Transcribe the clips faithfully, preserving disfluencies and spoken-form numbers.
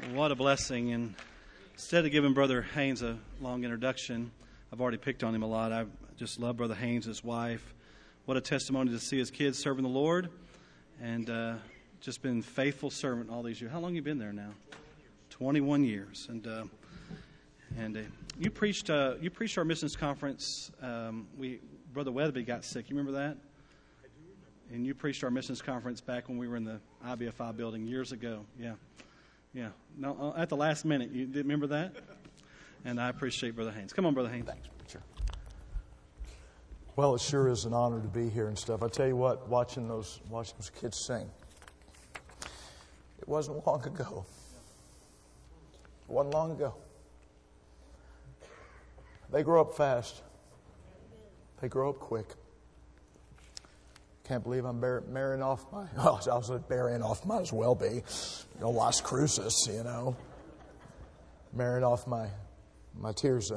What a blessing. And instead of giving Brother Haynes a long introduction, I've already picked on him a lot. I just love Brother Haynes, his wife. What a testimony to see his kids serving the Lord, and uh, just been faithful servant all these years. How long have you been there now? twenty-one years. And uh, and uh, you preached uh, you preached our missions conference. Um, we Brother Weatherby got sick. You remember that? I do remember. And you preached our missions conference back when we were in the I B F I building years ago. Yeah. Yeah, no, at the last minute. You did remember that? And I appreciate Brother Haynes. Come on, Brother Haynes. Thanks, preacher. Well, it sure is an honor to be here and stuff. I tell you what, watching those watching those kids sing, it wasn't long ago. It wasn't long ago. They grow up fast. They grow up quick. Can't believe I'm bear, marrying off my... Well, I was burying off, might as well be. You know, Las Cruces, you know. Marrying off my, my Tirza.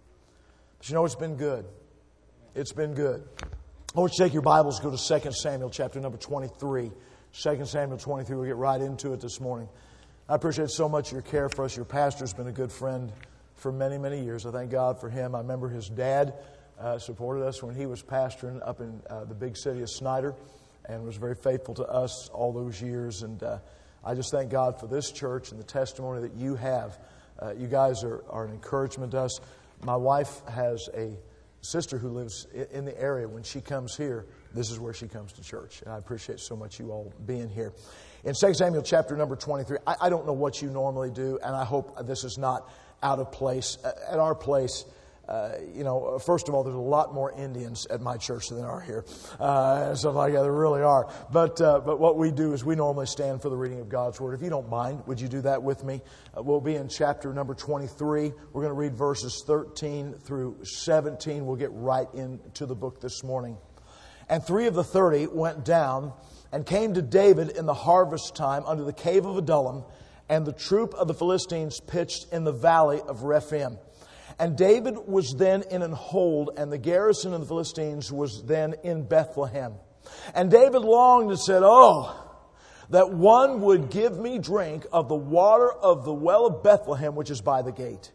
But you know, it's been good. It's been good. I want you to take your Bibles, go to Second Samuel chapter number twenty-three. Second Samuel twenty-three, we'll get right into it this morning. I appreciate so much your care for us. Your pastor's been a good friend for many, many years. I thank God for him. I remember his dad Uh, supported us when he was pastoring up in uh, the big city of Snyder, and was very faithful to us all those years. And uh, I just thank God for this church and the testimony that you have. Uh, you guys are, are an encouragement to us. My wife has a sister who lives in the area. When she comes here, this is where she comes to church. And I appreciate so much you all being here. In Second Samuel chapter number twenty-three, I, I don't know what you normally do, and I hope this is not out of place. At our place, Uh, you know, first of all, there's a lot more Indians at my church than there are here. Uh, and stuff like that. There really are. But uh, but what we do is we normally stand for the reading of God's Word. If you don't mind, would you do that with me? Uh, we'll be in chapter number twenty-three. We're going to read verses thirteen through seventeen. We'll get right into the book this morning. And three of the thirty went down and came to David in the harvest time under the cave of Adullam, and the troop of the Philistines pitched in the valley of Rephaim. And David was then in an hold, and the garrison of the Philistines was then in Bethlehem. And David longed and said, "Oh, that one would give me drink of the water of the well of Bethlehem, which is by the gate."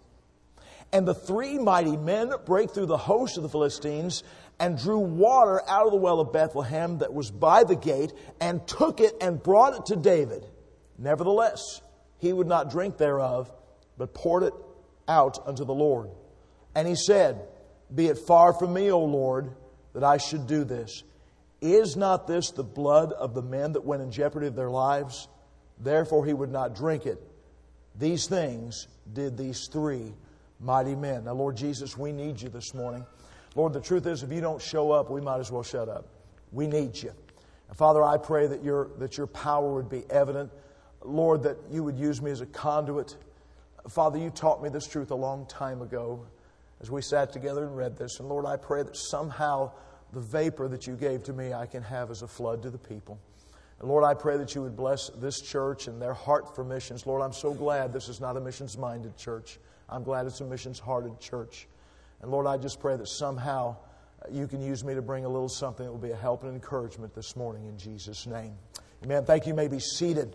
And the three mighty men brake through the host of the Philistines, and drew water out of the well of Bethlehem that was by the gate, and took it and brought it to David. Nevertheless, he would not drink thereof, but poured it out unto the Lord. And he said, "Be it far from me, O Lord, that I should do this. Is not this the blood of the men that went in jeopardy of their lives? Therefore he would not drink it. These things did these three mighty men." Now, Lord Jesus, we need you this morning. Lord, the truth is, if you don't show up, we might as well shut up. We need you. And Father, I pray that your, that your power would be evident. Lord, that you would use me as a conduit. Father, you taught me this truth a long time ago as we sat together and read this. And Lord, I pray that somehow the vapor that you gave to me I can have as a flood to the people. And Lord, I pray that you would bless this church and their heart for missions. Lord, I'm so glad this is not a missions-minded church. I'm glad it's a missions-hearted church. And Lord, I just pray that somehow you can use me to bring a little something that will be a help and encouragement this morning in Jesus' name. Amen. Thank you. You may be seated.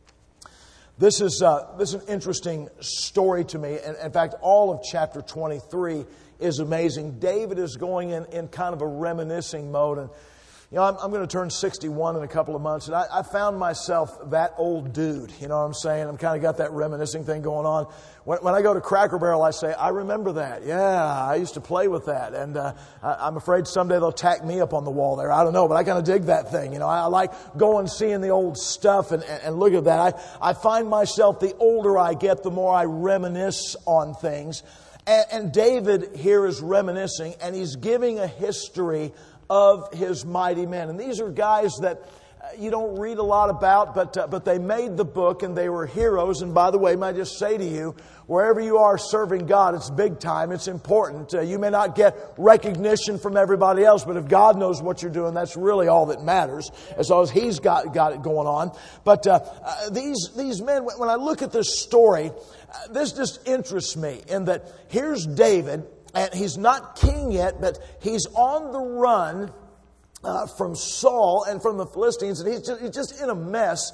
This is uh, this is an interesting story to me. And in fact, all of chapter twenty-three is amazing. David is going in, in kind of a reminiscing mode. And, you know, I'm, I'm going to turn sixty-one in a couple of months. And I, I found myself that old dude. You know what I'm saying? I'm kind of got that reminiscing thing going on. When, when I go to Cracker Barrel, I say, "I remember that. Yeah, I used to play with that." And uh, I, I'm afraid someday they'll tack me up on the wall there. I don't know, but I kind of dig that thing. You know, I, I like going and seeing the old stuff and, and, and look at that. I, I find myself, the older I get, the more I reminisce on things. And, and David here is reminiscing, and he's giving a history of his mighty men. And these are guys that you don't read a lot about, but uh, but they made the book and they were heroes. And by the way, may I just say to you, wherever you are serving God, it's big time. It's important. Uh, you may not get recognition from everybody else, but if God knows what you're doing, that's really all that matters, as long as He's got got it going on. But uh, uh, these these men, when I look at this story, uh, this just interests me in that here's David. And he's not king yet, but he's on the run uh, from Saul and from the Philistines. And he's just, he's just in a mess.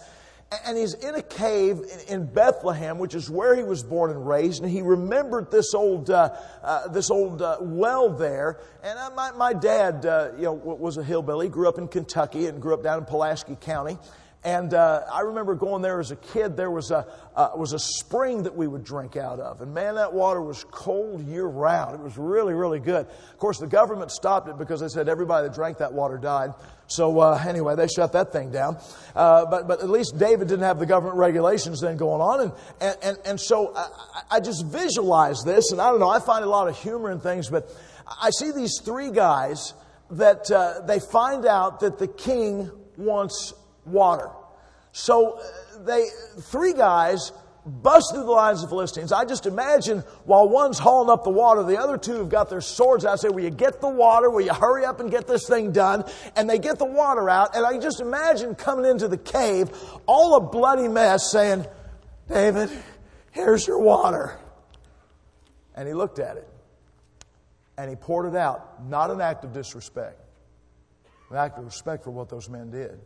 And he's in a cave in Bethlehem, which is where he was born and raised. And he remembered this old uh, uh, this old uh, well there. And uh, my my dad, uh, you know, was a hillbilly. Grew up in Kentucky and grew up down in Pulaski County. And uh, I remember going there as a kid. There was a uh, was a spring that we would drink out of, and man, that water was cold year round. It was really, really good. Of course, the government stopped it because they said everybody that drank that water died. So uh, anyway, they shut that thing down. Uh, but but at least David didn't have the government regulations then going on, and and and, and so I, I just visualize this, and I don't know. I find a lot of humor in things, but I see these three guys that uh, they find out that the king wants water. So they, three guys bust through the lines of the Philistines. I just imagine while one's hauling up the water, the other two have got their swords out. I say, will you get the water? Will you hurry up and get this thing done? And they get the water out. And I just imagine coming into the cave, all a bloody mess, saying, David, here's your water. And he looked at it. And he poured it out. Not an act of disrespect. An act of respect for what those men did.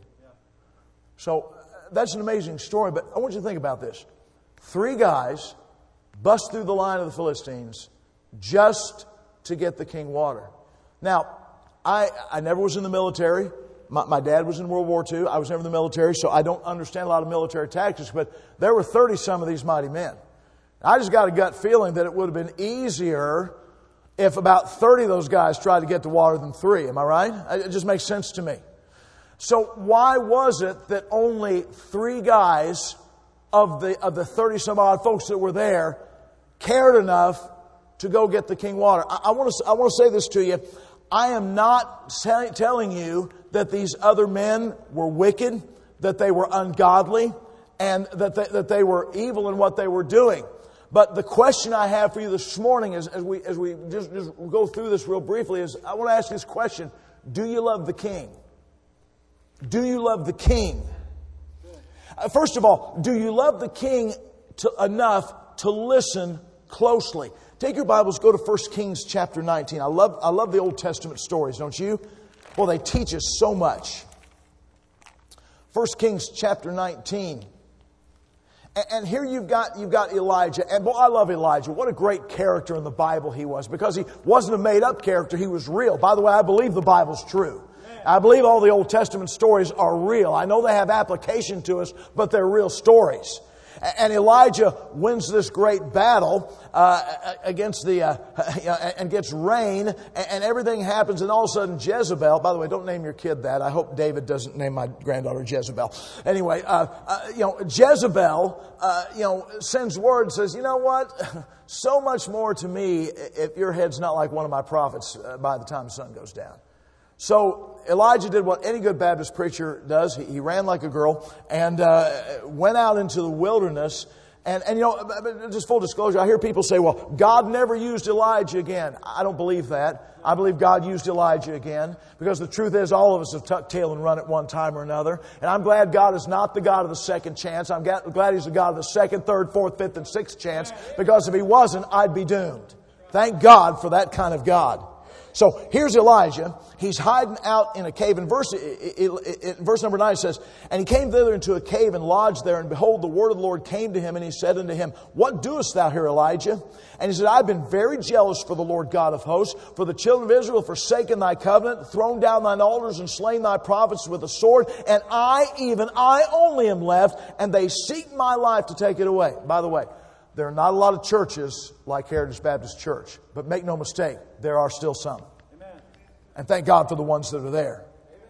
So that's an amazing story, but I want you to think about this. Three guys bust through the line of the Philistines just to get the king water. Now, I, I never was in the military. My, my dad was in World War Two. I was never in the military, so I don't understand a lot of military tactics, but there were thirty some of these mighty men. I just got a gut feeling that it would have been easier if about thirty of those guys tried to get the water than three. Am I right? It just makes sense to me. So why was it that only three guys of the of the thirty some odd folks that were there cared enough to go get the king water? I, I want to I want to say this to you. I am not say, telling you that these other men were wicked, that they were ungodly, and that they, that they were evil in what they were doing. But the question I have for you this morning, is, as we as we just, just go through this real briefly, is I want to ask you this question: do you love the king? Do you love the king? Uh, first of all, do you love the king to, enough to listen closely? Take your Bibles, go to First Kings chapter nineteen. I love, I love the Old Testament stories, don't you? Well, they teach us so much. First Kings chapter nineteen. And, and here you've got, you've got Elijah. And boy, I love Elijah. What a great character in the Bible he was. Because he wasn't a made-up character, he was real. By the way, I believe the Bible's true. I believe all the Old Testament stories are real. I know they have application to us, but they're real stories. And Elijah wins this great battle uh, against the uh, and gets rain, and everything happens, and all of a sudden Jezebel. By the way, don't name your kid that. I hope David doesn't name my granddaughter Jezebel. Anyway, uh, uh, you know Jezebel, uh, you know, sends word and says, you know what? So much more to me if your head's not like one of my prophets by the time the sun goes down. So Elijah did what any good Baptist preacher does. He, he ran like a girl and uh, went out into the wilderness. And, and, you know, just full disclosure, I hear people say, well, God never used Elijah again. I don't believe that. I believe God used Elijah again. Because the truth is, all of us have tucked tail and run at one time or another. And I'm glad God is not the God of the second chance. I'm glad He's the God of the second, third, fourth, fifth, and sixth chance. Because if He wasn't, I'd be doomed. Thank God for that kind of God. So here's Elijah. He's hiding out in a cave. In verse, in verse number nine it says, and he came thither into a cave and lodged there. And behold, the word of the Lord came to him, and he said unto him, what doest thou here, Elijah? And he said, I've been very jealous for the Lord God of hosts, for the children of Israel have forsaken thy covenant, thrown down thine altars, and slain thy prophets with a sword. And I, even I only am left, and they seek my life to take it away. By the way, there are not a lot of churches like Heritage Baptist Church. But make no mistake, there are still some. Amen. And thank God for the ones that are there. Amen.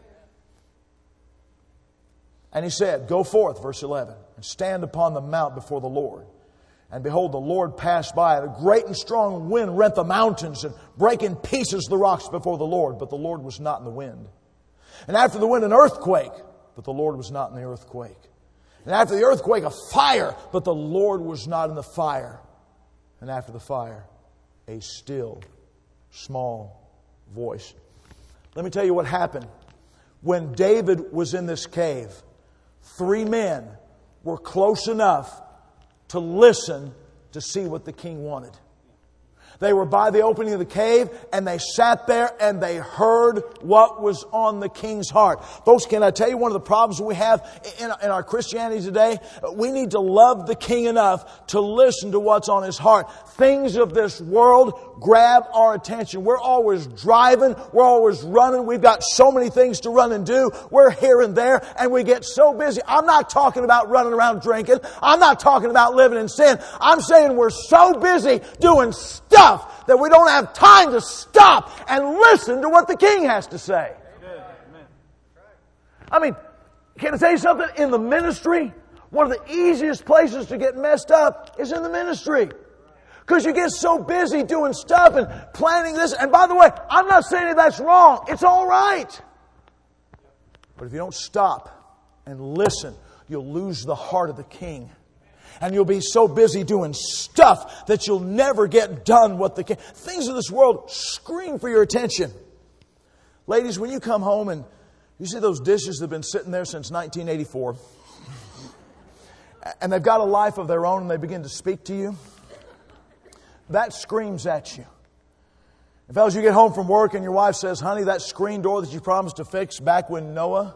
And he said, go forth, verse eleven, and stand upon the mount before the Lord. And behold, the Lord passed by, and a great and strong wind rent the mountains and brake in pieces the rocks before the Lord. But the Lord was not in the wind. And after the wind, an earthquake. But the Lord was not in the earthquake. And after the earthquake, a fire, but the Lord was not in the fire. And after the fire, a still, small voice. Let me tell you what happened. When David was in this cave, three men were close enough to listen to see what the king wanted. They were by the opening of the cave, and they sat there and they heard what was on the king's heart. Folks, can I tell you one of the problems we have in, in our Christianity today? We need to love the king enough to listen to what's on his heart. Things of this world grab our attention. We're always driving. We're always running. We've got so many things to run and do. We're here and there, and we get so busy. I'm not talking about running around drinking. I'm not talking about living in sin. I'm saying we're so busy doing stuff that we don't have time to stop and listen to what the king has to say. Amen. I mean, can I tell you something? In the ministry, one of the easiest places to get messed up is in the ministry. Because you get so busy doing stuff and planning this. And by the way, I'm not saying that that's wrong. It's all right. But if you don't stop and listen, you'll lose the heart of the king. And you'll be so busy doing stuff that you'll never get done what the king... Things of this world scream for your attention. Ladies, when you come home and you see those dishes that have been sitting there since nineteen eighty-four, and they've got a life of their own and they begin to speak to you, that screams at you. And fellas, you get home from work and your wife says, honey, that screen door that you promised to fix back when Noah,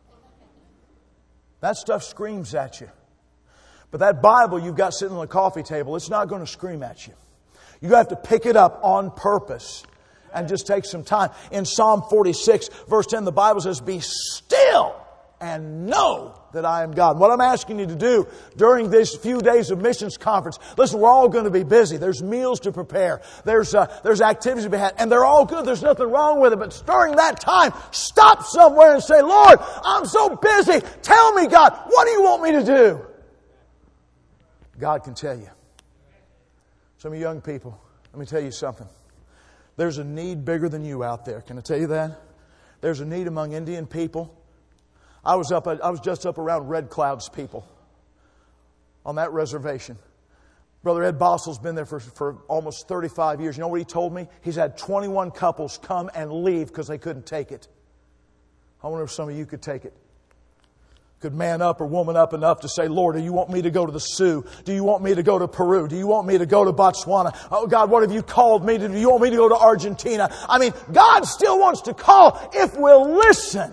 that stuff screams at you. But that Bible you've got sitting on the coffee table, it's not going to scream at you. You have to pick it up on purpose and just take some time. In Psalm forty-six, verse ten, the Bible says, be still and know that I am God. What I'm asking you to do during these few days of missions conference, listen, we're all going to be busy. There's meals to prepare. There's uh, there's activities to be had. And they're all good. There's nothing wrong with it. But during that time, stop somewhere and say, Lord, I'm so busy. Tell me, God, what do you want me to do? God can tell you. Some of you young people, let me tell you something. There's a need bigger than you out there. Can I tell you that? There's a need among Indian people. I was up. I was just up around Red Cloud's people on that reservation. Brother Ed Bossel's been there for, for almost thirty-five years. You know what he told me? He's had twenty-one couples come and leave because they couldn't take it. I wonder if some of you could take it. Could man up or woman up enough to say, Lord, do you want me to go to the Sioux? Do you want me to go to Peru? Do you want me to go to Botswana? Oh, God, what have you called me to do? Do you want me to go to Argentina? I mean, God still wants to call if we'll listen.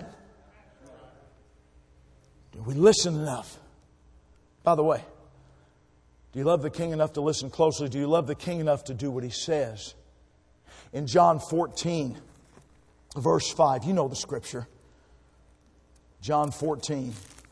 Do we listen enough? By the way, do you love the King enough to listen closely? Do you love the King enough to do what He says? In John fourteen, verse five, you know the Scripture. John fourteen.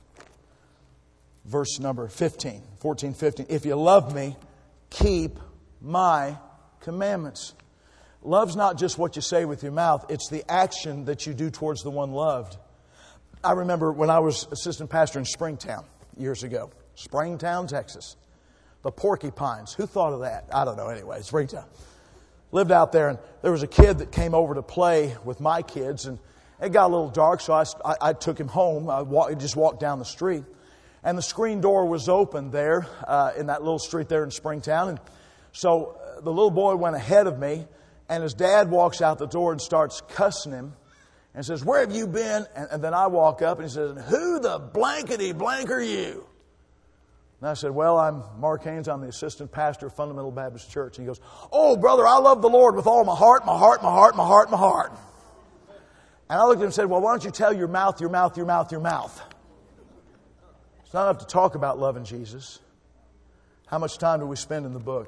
Verse number fifteen, fourteen, fifteen. If you love me, keep my commandments. Love's not just what you say with your mouth. It's the action that you do towards the one loved. I remember when I was assistant pastor in Springtown years ago. Springtown, Texas. The Porcupines. Who thought of that? I don't know. Anyway, Springtown. Lived out there, and there was a kid that came over to play with my kids, and it got a little dark, so I, I, I took him home. I walk, just walked down the street. And the screen door was open there uh, in that little street there in Springtown. And so uh, the little boy went ahead of me, and his dad walks out the door and starts cussing him and says, where have you been? And, and then I walk up and he says, who the blankety blank are you? And I said, well, I'm Mark Haynes. I'm the assistant pastor of Fundamental Baptist Church. And he goes, oh, brother, I love the Lord with all my heart, my heart, my heart, my heart, my heart. And I looked at him and said, well, why don't you tell your mouth, your mouth, your mouth, your mouth? It's not enough to talk about loving Jesus. How much time do we spend in the book?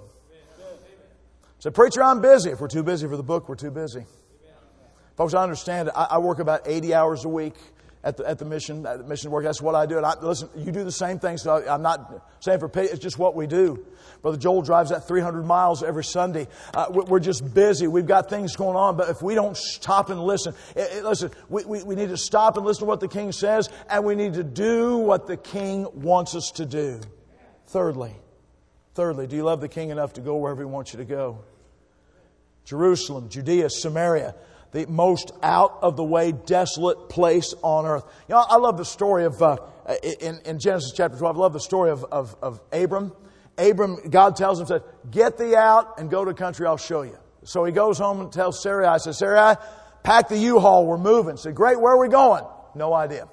Say, preacher, I'm busy. If we're too busy for the book, we're too busy. Folks, I understand it. I, I work about eighty hours a week at the, at the mission, at the mission work. That's what I do. And I, listen, you do the same thing, so I, I'm not saying for pay. It's just what we do. Brother Joel drives that three hundred miles every Sunday. Uh, we're just busy. We've got things going on. But if we don't stop and listen, it, it, listen, we, we, we need to stop and listen to what the King says, and we need to do what the King wants us to do. Thirdly, thirdly, do you love the King enough to go wherever He wants you to go? Jerusalem, Judea, Samaria, the most out-of-the-way, desolate place on earth. You know, I love the story of, uh, in, in Genesis chapter twelve, I love the story of, of, of Abram. Abram, God tells him, said, get thee out and go to a country I'll show you. So he goes home and tells Sarai, says, Sarai, pack the U-Haul, we're moving. Said, great, where are we going? No idea.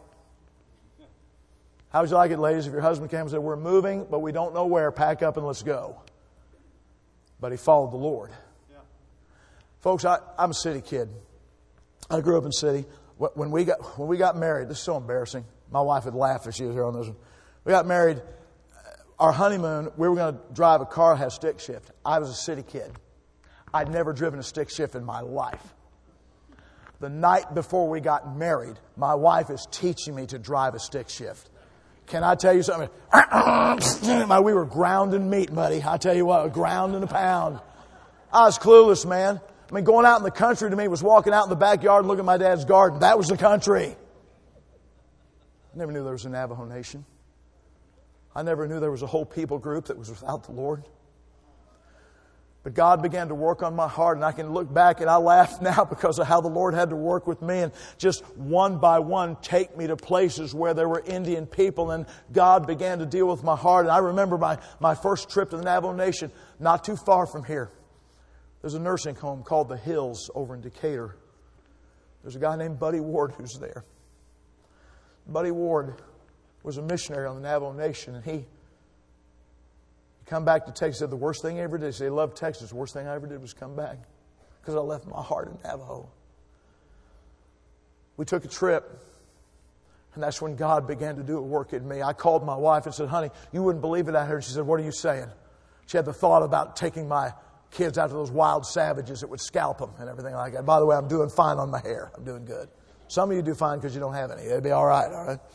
How would you like it, ladies, if your husband came and said, we're moving, but we don't know where, pack up and let's go. But he followed the Lord. Folks, I, I'm a city kid. I grew up in the city. When we got when we got married, this is so embarrassing. My wife would laugh if she was here on this one. We got married. Our honeymoon, we were going to drive a car that had stick shift. I was a city kid. I'd never driven a stick shift in my life. The night before we got married, my wife is teaching me to drive a stick shift. Can I tell you something? We were grounding meat, buddy. I tell you what, grounding a pound. I was clueless, man. I mean, going out in the country to me was walking out in the backyard and looking at my dad's garden. That was the country. I never knew there was a Navajo nation. I never knew there was a whole people group that was without the Lord. But God began to work on my heart, and I can look back and I laugh now because of how the Lord had to work with me and just one by one take me to places where there were Indian people, and God began to deal with my heart. And I remember my, my first trip to the Navajo Nation, not too far from here. There's a nursing home called The Hills over in Decatur. There's a guy named Buddy Ward who's there. Buddy Ward was a missionary on the Navajo Nation, and he come back to Texas. Said the worst thing he ever did. He said he loved Texas. The worst thing I ever did was come back because I left my heart in Navajo. We took a trip, and that's when God began to do a work in me. I called my wife and said, "Honey, you wouldn't believe it out here." She said, "What are you saying?" She had the thought about taking my kids out to those wild savages that would scalp them and everything like that. By the way, I'm doing fine on my hair. I'm doing good. Some of you do fine because you don't have any. It'd be all right, all right?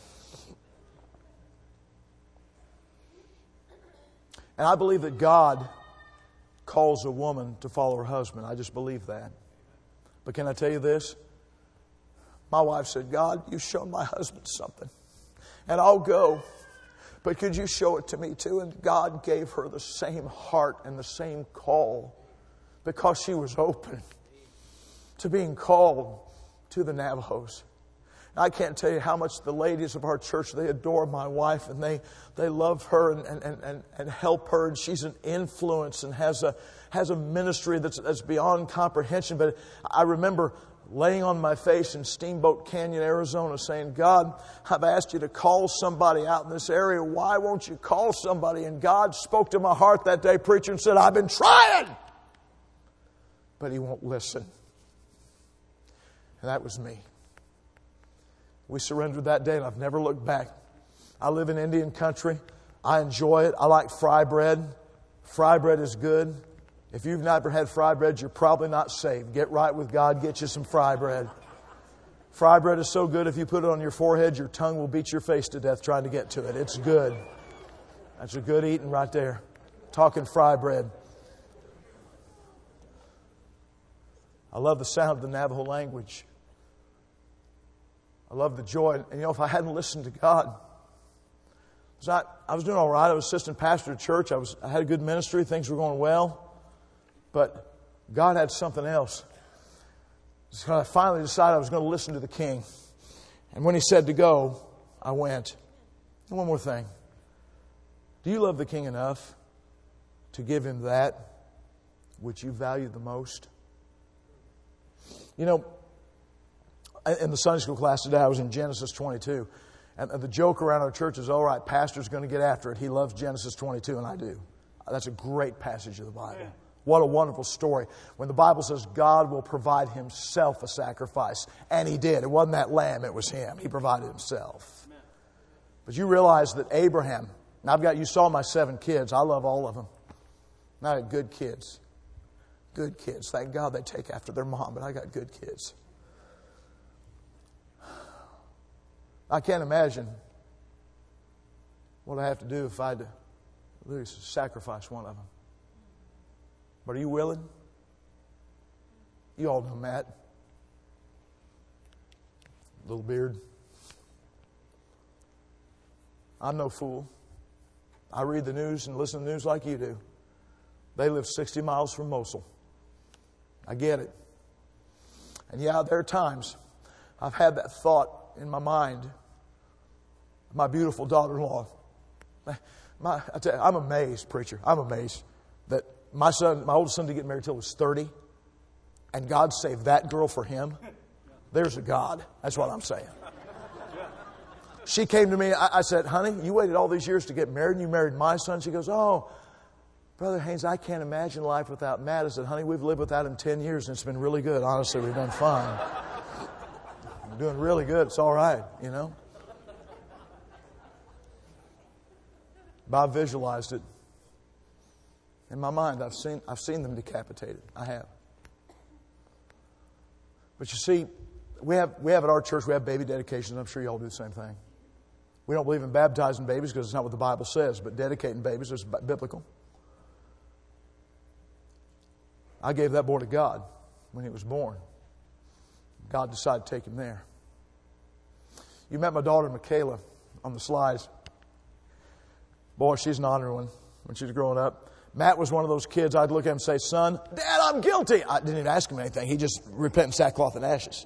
And I believe that God calls a woman to follow her husband. I just believe that. But can I tell you this? My wife said, "God, you've shown my husband something. And I'll go. But could you show it to me too?" And God gave her the same heart and the same call because she was open to being called to the Navajos. I can't tell you how much the ladies of our church, they adore my wife and they, they love her and, and, and, and help her. And she's an influence and has a, has a ministry that's, that's beyond comprehension. But I remember laying on my face in Steamboat Canyon, Arizona, saying, "God, I've asked you to call somebody out in this area. Why won't you call somebody?" And God spoke to my heart that day, preacher, and said, "I've been trying, but He won't listen." And that was me. We surrendered that day, and I've never looked back. I live in Indian country. I enjoy it. I like fry bread. Fry bread is good. If you've never had fry bread, you're probably not saved. Get right with God. Get you some fry bread. Fry bread is so good, if you put it on your forehead, your tongue will beat your face to death trying to get to it. It's good. That's a good eating right there. Talking fry bread. I love the sound of the Navajo language. I love the joy. And you know, if I hadn't listened to God, I was, not, I was doing all right. I was assistant pastor at church. I was I had a good ministry. Things were going well. But God had something else. So I finally decided I was going to listen to the King. And when He said to go, I went. And one more thing. Do you love the King enough to give Him that which you value the most? You know, in the Sunday school class today, I was in Genesis twenty-two. And the joke around our church is, all right, pastor's going to get after it. He loves Genesis twenty-two, and I do. That's a great passage of the Bible. What a wonderful story. When the Bible says God will provide Himself a sacrifice. And He did. It wasn't that lamb, it was Him. He provided Himself. But you realize that Abraham, and I've got, you saw my seven kids. I love all of them. And I got good kids. Good kids. Thank God they take after their mom, but I got good kids. I can't imagine what I have to do if I had to literally sacrifice one of them. But are you willing? You all know Matt. Little beard. I'm no fool. I read the news and listen to the news like you do. They live sixty miles from Mosul. I get it. And yeah, there are times I've had that thought in my mind. My beautiful daughter-in-law. My, I tell you, I'm amazed, preacher. I'm amazed that my son, my oldest son, didn't get married until he was thirty, and God saved that girl for him. There's a God. That's what I'm saying. She came to me. I, I said, "Honey, you waited all these years to get married, and you married my son." She goes, "Oh, Brother Haynes, I can't imagine life without Matt. I said, honey, we've lived without him ten years and it's been really good. Honestly, we've done fine. We're doing really good. It's all right, you know. But I visualized it. In my mind, I've seen, I've seen them decapitated. I have. But you see, we have, we have at our church, we have baby dedications. I'm sure you all do the same thing. We don't believe in baptizing babies because it's not what the Bible says, but dedicating babies is biblical. I gave that boy to God when he was born. God decided to take him there. You met my daughter, Michaela, on the slides. Boy, she's an honor one when she was growing up. Matt was one of those kids I'd look at him and say, son, Dad, I'm guilty. I didn't even ask him anything. He just repent in sackcloth and ashes.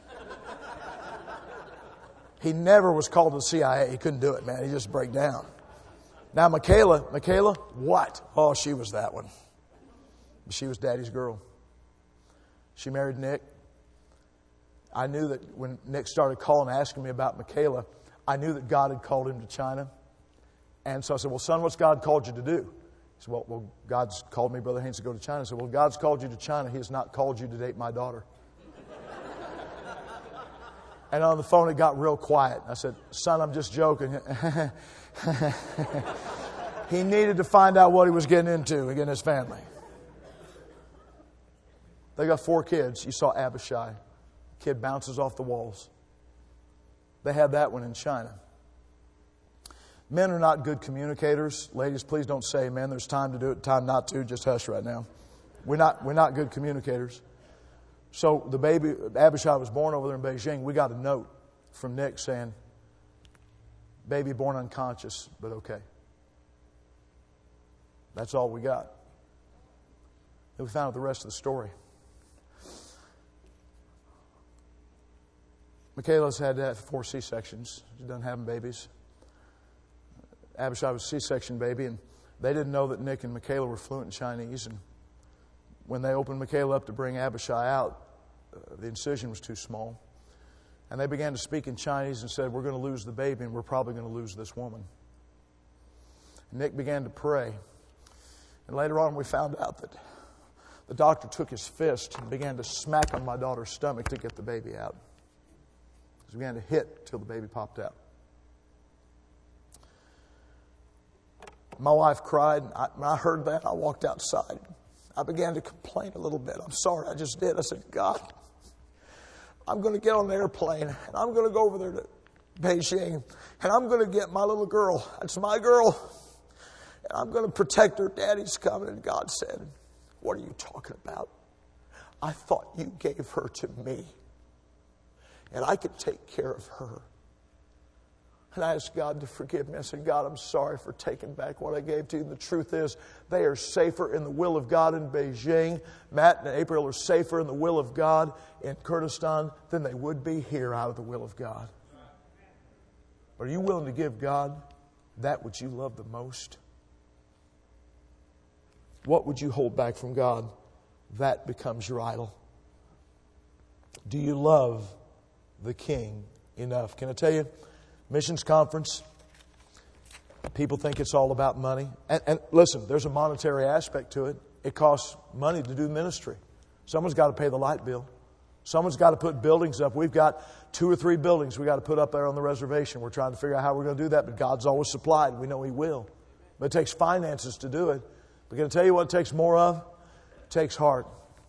He never was called to the C I A. He couldn't do it, man. He just break down. Now, Michaela, Michaela, what? Oh, she was that one. She was Daddy's girl. She married Nick. I knew that when Nick started calling, asking me about Michaela, I knew that God had called him to China. And so I said, well, son, what's God called you to do? He said, well, well, God's called me, Brother Haynes, to go to China. I said, well, God's called you to China. He has not called you to date my daughter. And on the phone, it got real quiet. I said, son, I'm just joking. He needed to find out what he was getting into, again, his family. They got four kids. You saw Abishai. Kid bounces off the walls. They had that one in China. Men are not good communicators. Ladies, please don't say amen. There's time to do it, time not to. Just hush right now. We're not, we're not good communicators. So the baby, Abishai was born over there in Beijing. We got a note from Nick saying, baby born unconscious, but okay. That's all we got. And we found out the rest of the story. Michaela's had to have four C-sections. She doesn't have babies. Abishai was a C-section baby, and they didn't know that Nick and Michaela were fluent in Chinese. And when they opened Michaela up to bring Abishai out, uh, the incision was too small. And they began to speak in Chinese and said, we're going to lose the baby, and we're probably going to lose this woman. And Nick began to pray. And later on, we found out that the doctor took his fist and began to smack on my daughter's stomach to get the baby out. He began to hit till the baby popped out. My wife cried. And I, when I heard that, I walked outside. I began to complain a little bit. I'm sorry, I just did. I said, God, I'm going to get on an airplane, and I'm going to go over there to Beijing, and I'm going to get my little girl. That's my girl. And I'm going to protect her. Daddy's coming. And God said, what are you talking about? I thought you gave her to me, and I could take care of her. And I asked God to forgive me. I said, God, I'm sorry for taking back what I gave to you. And the truth is, they are safer in the will of God in Beijing. Matt and April are safer in the will of God in Kurdistan than they would be here out of the will of God. But are you willing to give God that which you love the most? What would you hold back from God? That becomes your idol. Do you love the King enough? Can I tell you? Missions conference, people think it's all about money. And, and listen, there's a monetary aspect to it. It costs money to do ministry. Someone's got to pay the light bill. Someone's got to put buildings up. We've got two or three buildings we've got to put up there on the reservation. We're trying to figure out how we're going to do that, but God's always supplied. We know He will. But it takes finances to do it. But can I tell you what it takes more of? It takes heart.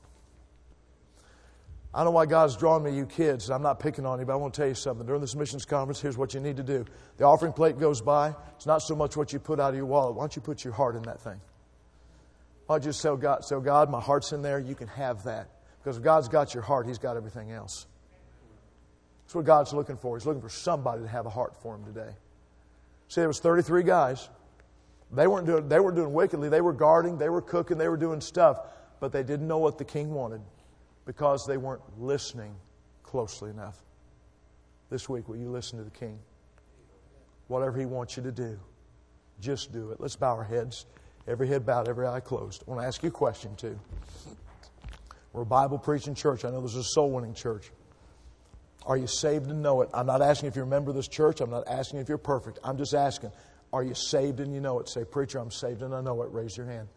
I don't know why God's drawn me to you kids. I'm not picking on you, but I want to tell you something. During this missions conference, here's what you need to do. The offering plate goes by. It's not so much what you put out of your wallet. Why don't you put your heart in that thing? Why don't you just tell God, tell God, my heart's in there. You can have that. Because if God's got your heart, He's got everything else. That's what God's looking for. He's looking for somebody to have a heart for Him today. See, there was thirty-three guys. They weren't doing, they weren't doing wickedly. They were guarding. They were cooking. They were doing stuff. But they didn't know what the king wanted, because they weren't listening closely enough. This week, will you listen to the King? Whatever He wants you to do, just do it. Let's bow our heads. Every head bowed, every eye closed. I want to ask you a question, too. We're a Bible-preaching church. I know this is a soul-winning church. Are you saved and know it? I'm not asking if you're a member of this church. I'm not asking if you're perfect. I'm just asking, are you saved and you know it? Say, preacher, I'm saved and I know it. Raise your hand.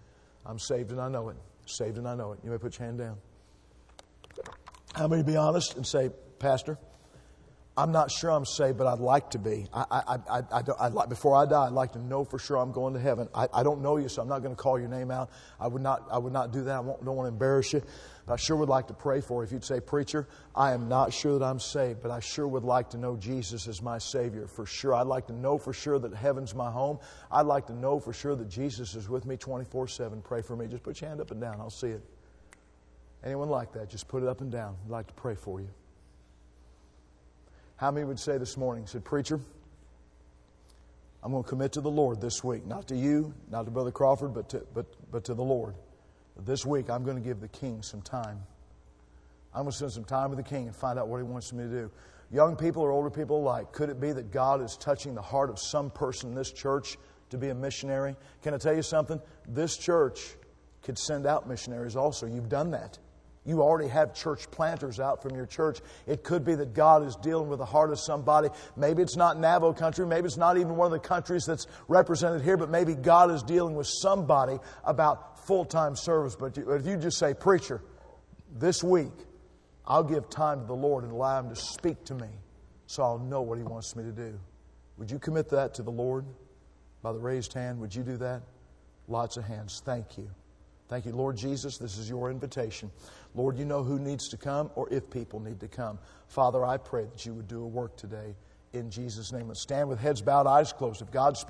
I'm saved and I know it. Saved and I know it. You may put your hand down. How many be honest and say, Pastor, I'm not sure I'm saved, but I'd like to be. I, I, I, I, don't, I'd like, before I die, I'd like to know for sure I'm going to heaven. I, I don't know you, so I'm not going to call your name out. I would not, I would not do that. I won't, don't want to embarrass you. But I sure would like to pray for you. If you'd say, Preacher, I am not sure that I'm saved, but I sure would like to know Jesus as my Savior for sure. I'd like to know for sure that heaven's my home. I'd like to know for sure that Jesus is with me twenty-four seven. Pray for me. Just put your hand up and down. I'll see it. Anyone like that? Just put it up and down. I'd like to pray for you. How many would say this morning, said, Preacher, I'm going to commit to the Lord this week. Not to you, not to Brother Crawford, but to, but, but to the Lord. This week, I'm going to give the King some time. I'm going to spend some time with the King and find out what He wants me to do. Young people or older people alike, could it be that God is touching the heart of some person in this church to be a missionary? Can I tell you something? This church could send out missionaries also. You've done that. You already have church planters out from your church. It could be that God is dealing with the heart of somebody. Maybe it's not Navajo country. Maybe it's not even one of the countries that's represented here. But maybe God is dealing with somebody about full-time service. But if you just say, Preacher, this week I'll give time to the Lord and allow Him to speak to me so I'll know what He wants me to do. Would you commit that to the Lord? By the raised hand, would you do that? Lots of hands. Thank you. Thank you, Lord Jesus. This is your invitation. Lord, you know who needs to come or if people need to come. Father, I pray that you would do a work today in Jesus' name. Let's stand with heads bowed, eyes closed. If God